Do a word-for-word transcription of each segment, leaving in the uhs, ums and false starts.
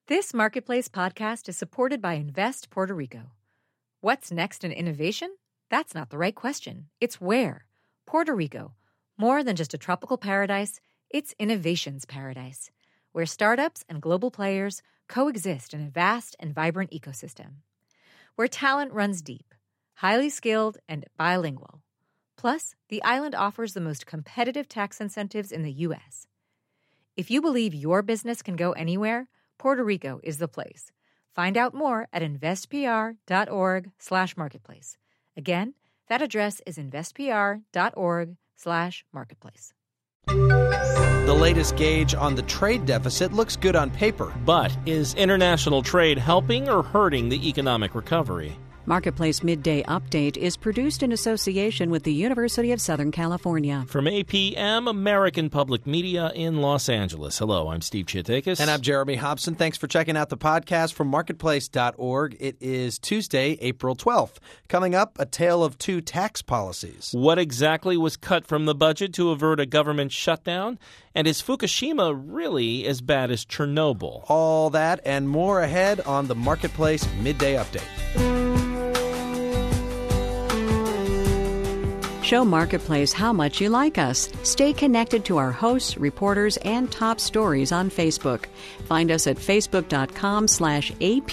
This Marketplace podcast is supported by Invest Puerto Rico. What's next in innovation? That's not the right question. It's where. Puerto Rico. More than just a tropical paradise, it's innovation's paradise, where startups and global players coexist in a vast and vibrant ecosystem. Where talent runs deep, highly skilled, and bilingual. Plus, the island offers the most competitive tax incentives in the U S. If you believe your business can go anywhere, Puerto Rico is the place. Find out more at investpr.org slash marketplace. Again, that address is investpr.org slash marketplace. The latest gauge on the trade deficit looks good on paper. But is international trade helping or hurting the economic recovery? Marketplace Midday Update is produced in association with the University of Southern California. From A P M, American Public Media in Los Angeles. Hello, I'm Steve Chiatakis. And I'm Jeremy Hobson. Thanks for checking out the podcast from marketplace dot org. It is Tuesday, April twelfth. Coming up, a tale of two tax policies. What exactly was cut from the budget to avert a government shutdown? And is Fukushima really as bad as Chernobyl? All that and more ahead on the Marketplace Midday Update. Show Marketplace how much you like us. Stay connected to our hosts, reporters, and top stories on Facebook. Find us at facebook.com slash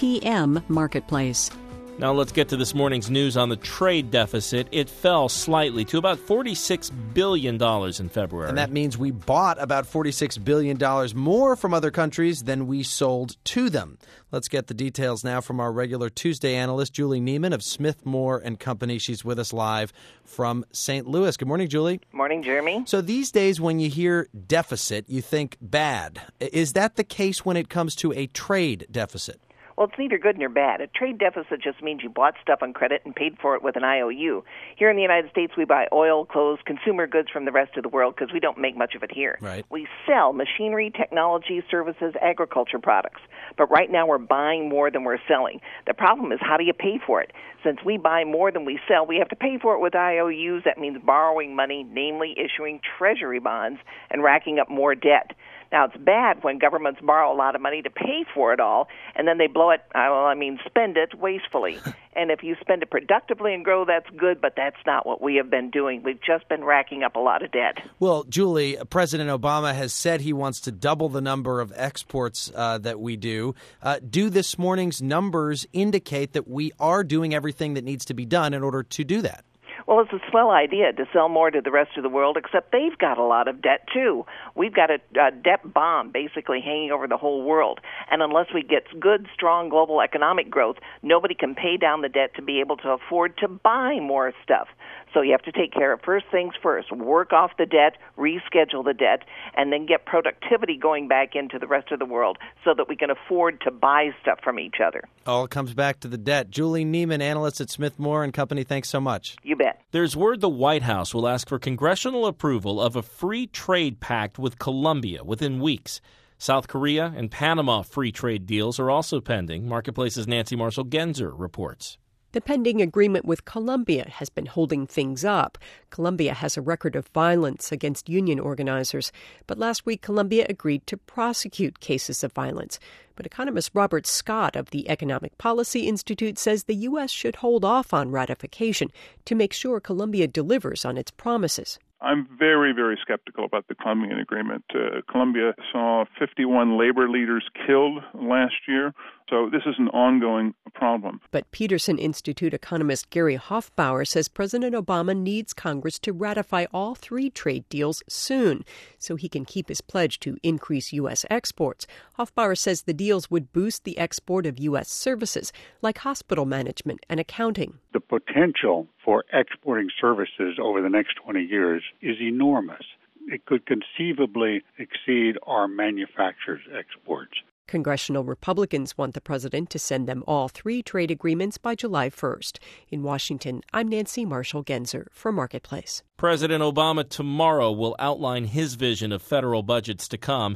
APM Marketplace. Now let's get to this morning's news on the trade deficit. It fell slightly to about forty-six billion dollars in February. And that means we bought about forty-six billion dollars more from other countries than we sold to them. Let's get the details now from our regular Tuesday analyst, Julie Neiman of Smith Moore and Company. She's with us live from Saint Louis. Good morning, Julie. Morning, Jeremy. So these days when you hear deficit, you think bad. Is that the case when it comes to a trade deficit? Well, it's neither good nor bad. A trade deficit just means you bought stuff on credit and paid for it with an I O U. Here in the United States, we buy oil, clothes, consumer goods from the rest of the world because we don't make much of it here. Right. We sell machinery, technology, services, agriculture products. But right now we're buying more than we're selling. The problem is, how do you pay for it? Since we buy more than we sell, we have to pay for it with I O Us. That means borrowing money, namely issuing treasury bonds and racking up more debt. Now, it's bad when governments borrow a lot of money to pay for it all, and then they blow it, well, I mean, spend it wastefully. And if you spend it productively and grow, that's good, but that's not what we have been doing. We've just been racking up a lot of debt. Well, Julie, President Obama has said he wants to double the number of exports uh, that we do. Uh, do this morning's numbers indicate that we are doing everything that needs to be done in order to do that? Well, it's a swell idea to sell more to the rest of the world, except they've got a lot of debt, too. We've got a, a debt bomb basically hanging over the whole world. And unless we get good, strong global economic growth, nobody can pay down the debt to be able to afford to buy more stuff. So you have to take care of first things first, work off the debt, reschedule the debt, and then get productivity going back into the rest of the world so that we can afford to buy stuff from each other. All comes back to the debt. Julie Neiman, analyst at Smith Moore and Company, thanks so much. You bet. There's word the White House will ask for congressional approval of a free trade pact with Colombia within weeks. South Korea and Panama free trade deals are also pending. Marketplace's Nancy Marshall-Genzer reports. The pending agreement with Colombia has been holding things up. Colombia has a record of violence against union organizers. But last week, Colombia agreed to prosecute cases of violence. But economist Robert Scott of the Economic Policy Institute says the U S should hold off on ratification to make sure Colombia delivers on its promises. I'm very, very skeptical about the Colombian agreement. Uh, Colombia saw fifty-one labor leaders killed last year, so this is an ongoing problem. But Peterson Institute economist Gary Hofbauer says President Obama needs Congress to ratify all three trade deals soon so he can keep his pledge to increase U S exports. Hofbauer says the deals would boost the export of U S services like hospital management and accounting. The potential for exporting services over the next twenty years is enormous. It could conceivably exceed our manufacturers' exports. Congressional Republicans want the president to send them all three trade agreements by July first. In Washington, I'm Nancy Marshall-Genzer for Marketplace. President Obama tomorrow will outline his vision of federal budgets to come.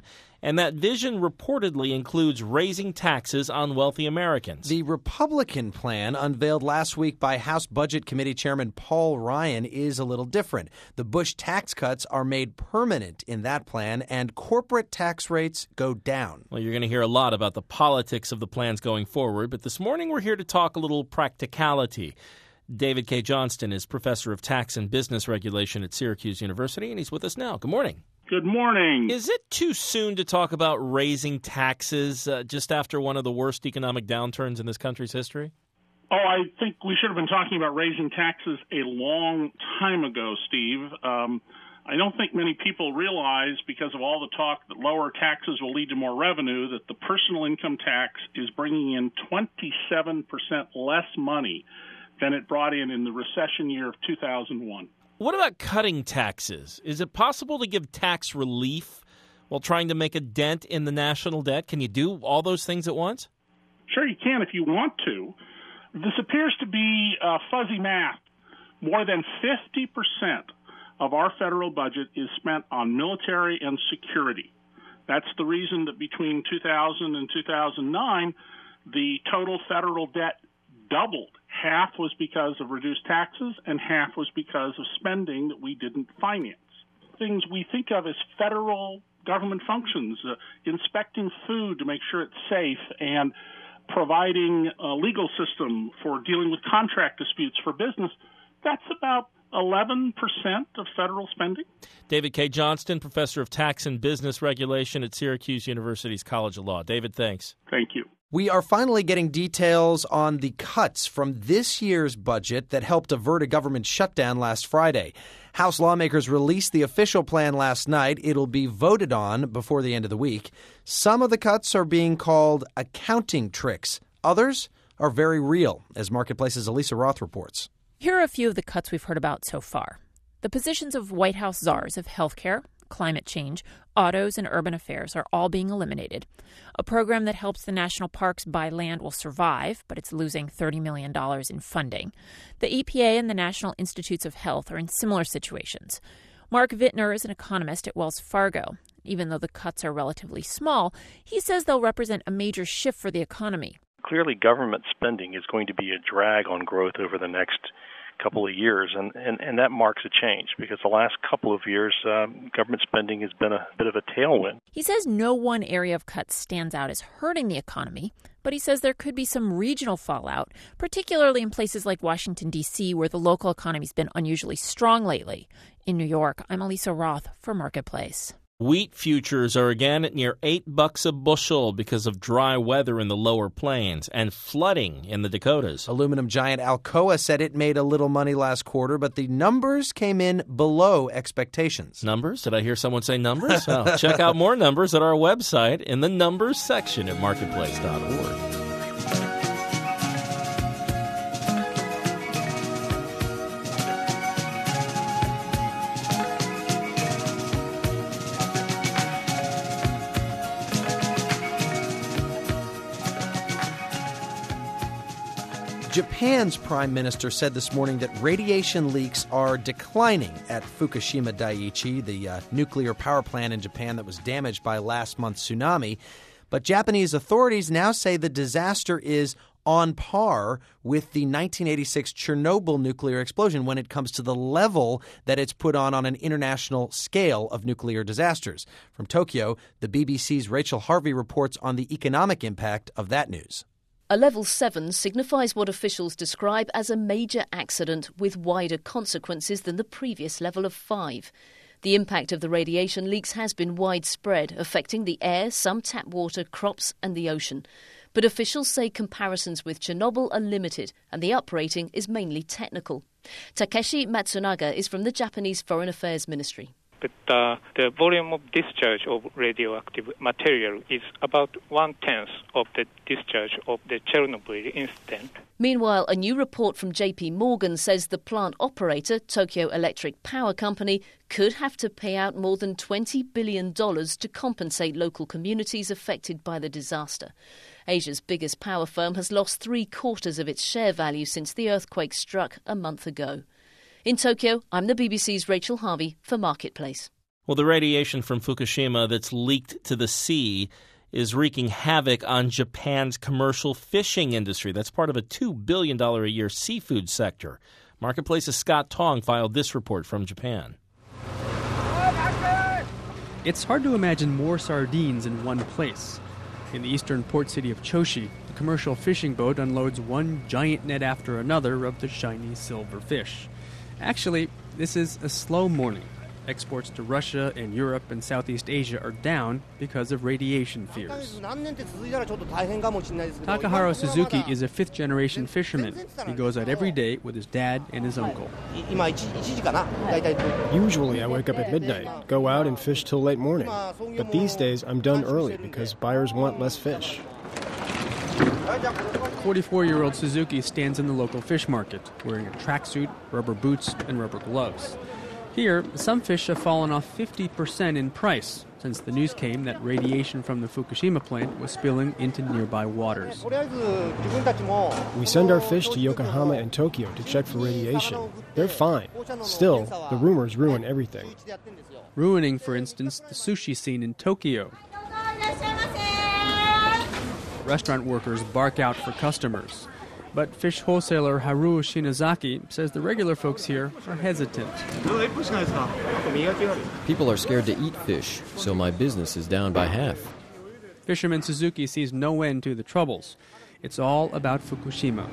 And that vision reportedly includes raising taxes on wealthy Americans. The Republican plan unveiled last week by House Budget Committee Chairman Paul Ryan is a little different. The Bush tax cuts are made permanent in that plan, and corporate tax rates go down. Well, you're going to hear a lot about the politics of the plans going forward, but this morning we're here to talk a little practicality. David K. Johnston is professor of tax and business regulation at Syracuse University, and he's with us now. Good morning. Good morning. Is it too soon to talk about raising taxes uh, just after one of the worst economic downturns in this country's history? Oh, I think we should have been talking about raising taxes a long time ago, Steve. Um, I don't think many people realize, because of all the talk that lower taxes will lead to more revenue, that the personal income tax is bringing in twenty-seven percent less money than it brought in in the recession year of two thousand one. What about cutting taxes? Is it possible to give tax relief while trying to make a dent in the national debt? Can you do all those things at once? Sure, you can if you want to. This appears to be uh, fuzzy math. More than fifty percent of our federal budget is spent on military and security. That's the reason that between two thousand and two thousand nine, the total federal debt doubled. Half was because of reduced taxes, and half was because of spending that we didn't finance. Things we think of as federal government functions, uh, inspecting food to make sure it's safe, and providing a legal system for dealing with contract disputes for business, that's about eleven percent of federal spending. David K. Johnston, professor of tax and business regulation at Syracuse University's College of Law. David, thanks. Thank you. We are finally getting details on the cuts from this year's budget that helped avert a government shutdown last Friday. House lawmakers released the official plan last night. It'll be voted on before the end of the week. Some of the cuts are being called accounting tricks. Others are very real, as Marketplace's Elisa Roth reports. Here are a few of the cuts we've heard about so far. The positions of White House czars of healthcare, climate change, autos, and urban affairs are all being eliminated. A program that helps the national parks buy land will survive, but it's losing thirty million dollars in funding. The E P A and the National Institutes of Health are in similar situations. Mark Vittner is an economist at Wells Fargo. Even though the cuts are relatively small, he says they'll represent a major shift for the economy. Clearly, government spending is going to be a drag on growth over the next couple of years, and, and, and that marks a change because the last couple of years, um, government spending has been a bit of a tailwind. He says no one area of cuts stands out as hurting the economy, but he says there could be some regional fallout, particularly in places like Washington, D C, where the local economy's been unusually strong lately. In New York, I'm Elisa Roth for Marketplace. Wheat futures are again at near eight bucks a bushel because of dry weather in the lower plains and flooding in the Dakotas. Aluminum giant Alcoa said it made a little money last quarter, but the numbers came in below expectations. Numbers? Did I hear someone say numbers? Oh, check out more numbers at our website in the numbers section at marketplace dot org. Japan's prime minister said this morning that radiation leaks are declining at Fukushima Daiichi, the uh, nuclear power plant in Japan that was damaged by last month's tsunami. But Japanese authorities now say the disaster is on par with the nineteen eighty-six Chernobyl nuclear explosion when it comes to the level that it's put on on an international scale of nuclear disasters. From Tokyo, the B B C's Rachel Harvey reports on the economic impact of that news. A level seven signifies what officials describe as a major accident with wider consequences than the previous level of five. The impact of the radiation leaks has been widespread, affecting the air, some tap water, crops and the ocean. But officials say comparisons with Chernobyl are limited and the uprating is mainly technical. Takeshi Matsunaga is from the Japanese Foreign Affairs Ministry. But uh, the volume of discharge of radioactive material is about one-tenth of the discharge of the Chernobyl incident. Meanwhile, a new report from J P Morgan says the plant operator, Tokyo Electric Power Company, could have to pay out more than twenty billion dollars to compensate local communities affected by the disaster. Asia's biggest power firm has lost three-quarters of its share value since the earthquake struck a month ago. In Tokyo, I'm the B B C's Rachel Harvey for Marketplace. Well, the radiation from Fukushima that's leaked to the sea is wreaking havoc on Japan's commercial fishing industry. That's part of a two billion dollars a year seafood sector. Marketplace's Scott Tong filed this report from Japan. It's hard to imagine more sardines in one place. In the eastern port city of Choshi, a commercial fishing boat unloads one giant net after another of the shiny silver fish. Actually, this is a slow morning. Exports to Russia and Europe and Southeast Asia are down because of radiation fears. Takaharu Suzuki is a fifth-generation fisherman. He goes out every day with his dad and his uncle. Usually I wake up at midnight, go out and fish till late morning. But these days I'm done early because buyers want less fish. forty-four-year-old Suzuki stands in the local fish market, wearing a tracksuit, rubber boots, and rubber gloves. Here, some fish have fallen off fifty percent in price since the news came that radiation from the Fukushima plant was spilling into nearby waters. We send our fish to Yokohama and Tokyo to check for radiation. They're fine. Still, the rumors ruin everything. Ruining, for instance, the sushi scene in Tokyo. Restaurant workers bark out for customers. But fish wholesaler Haru Shinazaki says the regular folks here are hesitant. People are scared to eat fish, so my business is down by half. Fisherman Suzuki sees no end to the troubles. It's all about Fukushima.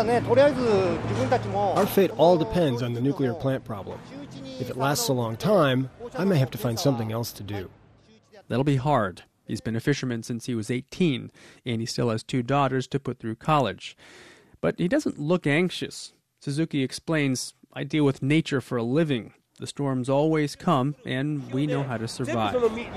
Our fate all depends on the nuclear plant problem. If it lasts a long time, I may have to find something else to do. That'll be hard. He's been a fisherman since he was eighteen, and he still has two daughters to put through college. But he doesn't look anxious. Suzuki explains, I deal with nature for a living. The storms always come, and we know how to survive.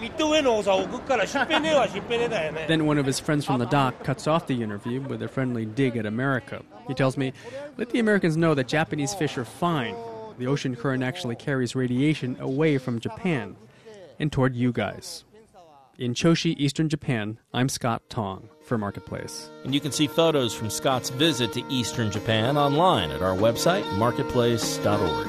Then one of his friends from the dock cuts off the interview with a friendly dig at America. He tells me, let the Americans know that Japanese fish are fine. The ocean current actually carries radiation away from Japan and toward you guys. In Choshi, eastern Japan, I'm Scott Tong for Marketplace. And you can see photos from Scott's visit to eastern Japan online at our website, marketplace dot org.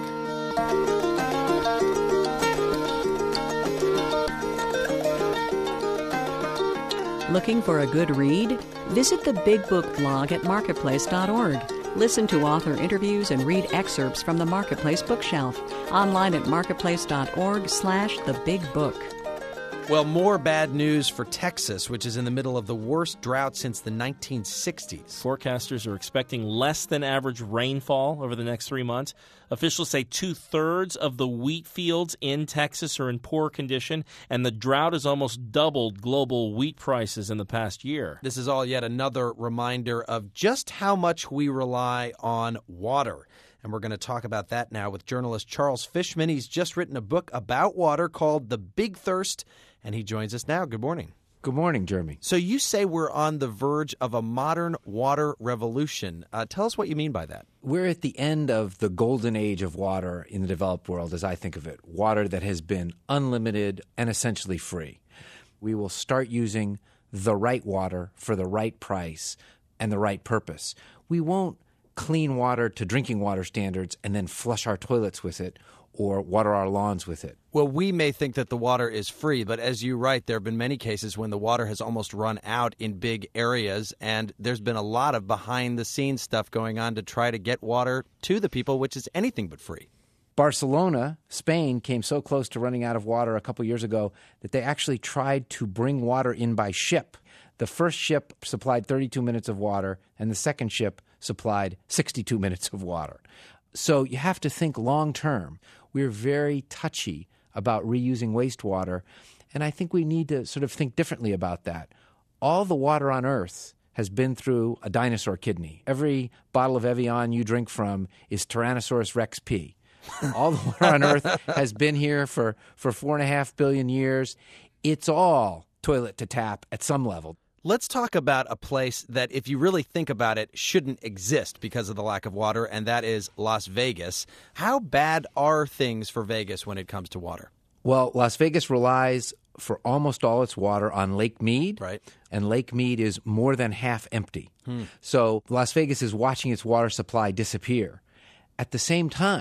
Looking for a good read? Visit the Big Book blog at marketplace dot org. Listen to author interviews and read excerpts from the Marketplace bookshelf online at marketplace dot org slash the big book. Well, more bad news for Texas, which is in the middle of the worst drought since the nineteen sixties. Forecasters are expecting less than average rainfall over the next three months. Officials say two-thirds of the wheat fields in Texas are in poor condition, and the drought has almost doubled global wheat prices in the past year. This is all yet another reminder of just how much we rely on water. And we're going to talk about that now with journalist Charles Fishman. He's just written a book about water called The Big Thirst, and he joins us now. Good morning. Good morning, Jeremy. So you say we're on the verge of a modern water revolution. Uh, tell us what you mean by that. We're at the end of the golden age of water in the developed world, as I think of it. Water that has been unlimited and essentially free. We will start using the right water for the right price and the right purpose. We won't clean water to drinking water standards and then flush our toilets with it or water our lawns with it. Well, we may think that the water is free, but as you write, there have been many cases when the water has almost run out in big areas, and there's been a lot of behind-the-scenes stuff going on to try to get water to the people, which is anything but free. Barcelona, Spain, came so close to running out of water a couple years ago that they actually tried to bring water in by ship. The first ship supplied thirty-two minutes of water, and the second ship supplied sixty-two minutes of water. So you have to think long term. We're very touchy about reusing wastewater, and I think we need to sort of think differently about that. All the water on Earth has been through a dinosaur kidney. Every bottle of Evian you drink from is Tyrannosaurus rex pee. All the water on Earth has been here for, for four and a half billion years. It's all toilet to tap at some level. Let's talk about a place that, if you really think about it, shouldn't exist because of the lack of water, and that is Las Vegas. How bad are things for Vegas when it comes to water? Well, Las Vegas relies for almost all its water on Lake Mead, right? And Lake Mead is more than half empty. Hmm. So Las Vegas is watching its water supply disappear. At the same time,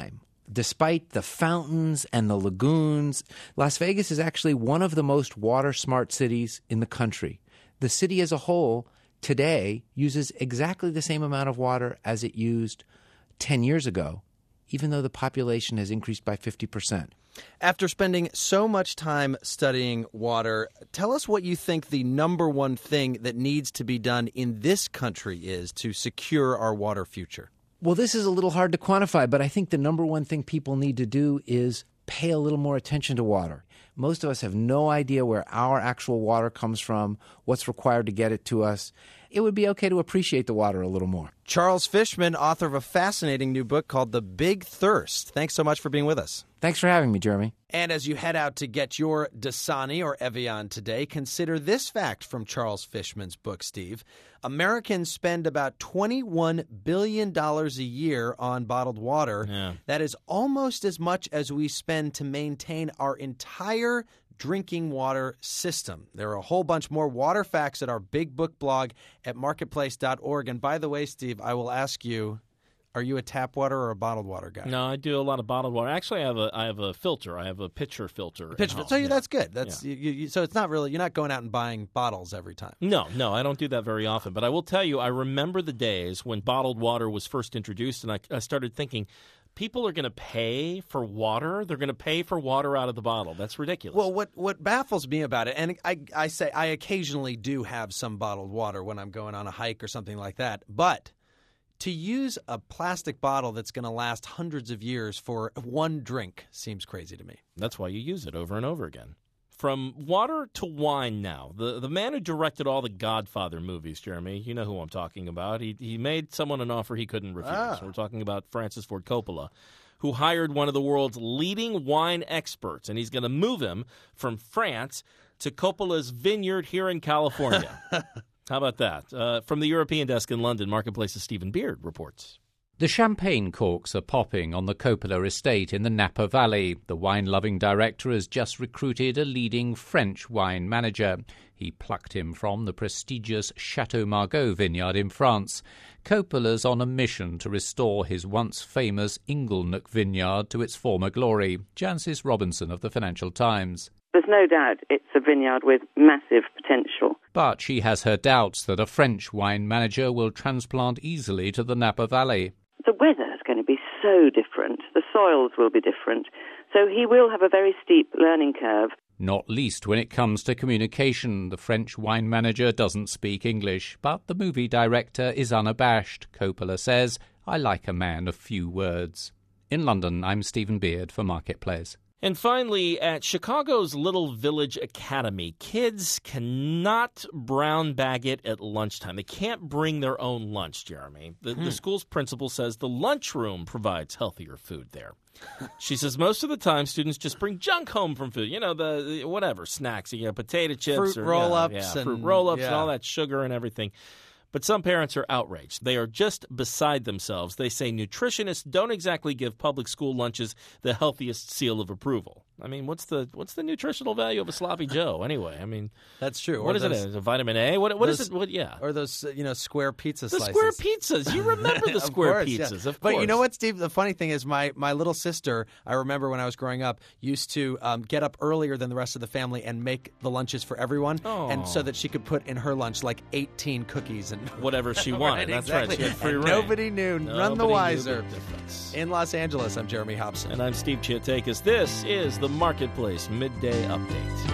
Despite the fountains and the lagoons, Las Vegas is actually one of the most water-smart cities in the country. The city as a whole today uses exactly the same amount of water as it used ten years ago, even though the population has increased by fifty percent. After spending so much time studying water, tell us what you think the number one thing that needs to be done in this country is to secure our water future. Well, this is a little hard to quantify, but I think the number one thing people need to do is pay a little more attention to water. Most of us have no idea where our actual water comes from, what's required to get it to us. It would be okay to appreciate the water a little more. Charles Fishman, author of a fascinating new book called The Big Thirst. Thanks so much for being with us. Thanks for having me, Jeremy. And as you head out to get your Dasani or Evian today, consider this fact from Charles Fishman's book, Steve. Americans spend about twenty-one billion dollars a year on bottled water. Yeah. That is almost as much as we spend to maintain our entire drinking water system. There are a whole bunch more water facts at our big book blog at marketplace dot org. And by the way, Steve, I will ask you, are you a tap water or a bottled water guy? No, I do a lot of bottled water. Actually, I have a I have a filter. I have a pitcher filter. A pitcher. So yeah. That's good. That's yeah. you, you, so it's not really you're not going out and buying bottles every time. No, no, I don't do that very often. But I will tell you, I remember the days when bottled water was first introduced, and I, I started thinking, people are going to pay for water. They're going to pay for water out of the bottle. That's ridiculous. Well, what what baffles me about it, and I I say I occasionally do have some bottled water when I'm going on a hike or something like that, but to use a plastic bottle that's going to last hundreds of years for one drink seems crazy to me. That's why you use it over and over again. From water to wine now. The the man who directed all the Godfather movies, Jeremy, you know who I'm talking about. He he made someone an offer he couldn't refuse. Ah. We're talking about Francis Ford Coppola, who hired one of the world's leading wine experts, and he's going to move him from France to Coppola's vineyard here in California. How about that? Uh, from the European desk in London, Marketplace's Stephen Beard reports. The champagne corks are popping on the Coppola estate in the Napa Valley. The wine-loving director has just recruited a leading French wine manager. He plucked him from the prestigious Chateau Margaux vineyard in France. Coppola's on a mission to restore his once famous Inglenook vineyard to its former glory. Jancis Robinson of the Financial Times. There's no doubt it's a vineyard with massive potential. But she has her doubts that a French wine manager will transplant easily to the Napa Valley. The weather is going to be so different. The soils will be different. So he will have a very steep learning curve. Not least when it comes to communication. The French wine manager doesn't speak English, but the movie director is unabashed. Coppola says, "I like a man of few words." In London, I'm Stephen Beard for Marketplace. And finally, at Chicago's Little Village Academy, kids cannot brown bag it at lunchtime. They can't bring their own lunch, Jeremy. The, hmm. the school's principal says the lunchroom provides healthier food there. She says most of the time students just bring junk home from food. You know, the, the whatever, snacks, you know, potato chips. Fruit or, roll-ups. Yeah, yeah, and, fruit roll-ups yeah. and all that sugar and everything. But some parents are outraged. They are just beside themselves. They say nutritionists don't exactly give public school lunches the healthiest seal of approval. I mean, what's the what's the nutritional value of a sloppy Joe anyway? I mean, that's true. What or is those, it? Is it vitamin A? What what those, is it? What yeah? Or those you know square pizza the slices. The square pizzas. You remember the square course, pizzas? Yeah. Of but course. you know what, Steve? The funny thing is, my my little sister, I remember when I was growing up, used to um, get up earlier than the rest of the family and make the lunches for everyone, oh. and so that she could put in her lunch like eighteen cookies and whatever she wanted. right, That's exactly. right. She had free reign. Nobody knew. Nobody none the wiser. Knew the difference. In Los Angeles, I'm Jeremy Hobson. And I'm Steve Chiatakis. This is the Marketplace Midday Update.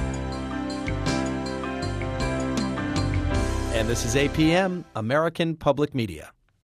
And this is A P M, American Public Media.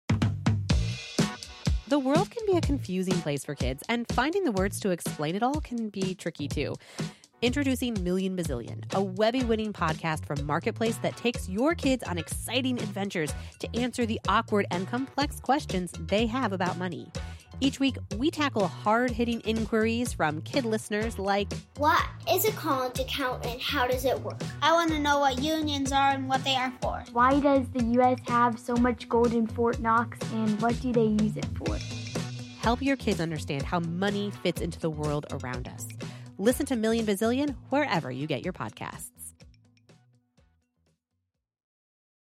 The world can be a confusing place for kids, and finding the words to explain it all can be tricky too. Introducing Million Bazillion, a Webby-winning podcast from Marketplace that takes your kids on exciting adventures to answer the awkward and complex questions they have about money. Each week, we tackle hard-hitting inquiries from kid listeners like, what is a college account and how does it work? I want to know what unions are and what they are for. Why does the U S have so much gold in Fort Knox and what do they use it for? Help your kids understand how money fits into the world around us. Listen to Million Bazillion wherever you get your podcasts.